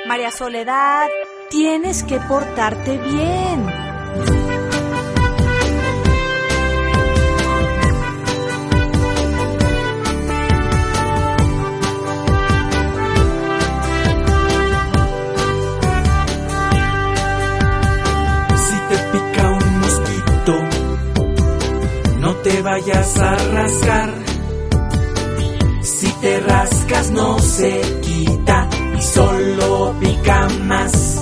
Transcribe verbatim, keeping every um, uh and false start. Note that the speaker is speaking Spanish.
María Soledad, tienes que portarte bien. Si te pica un mosquito, no te vayas a rascar. Si te rascas no se quita y solo pica más.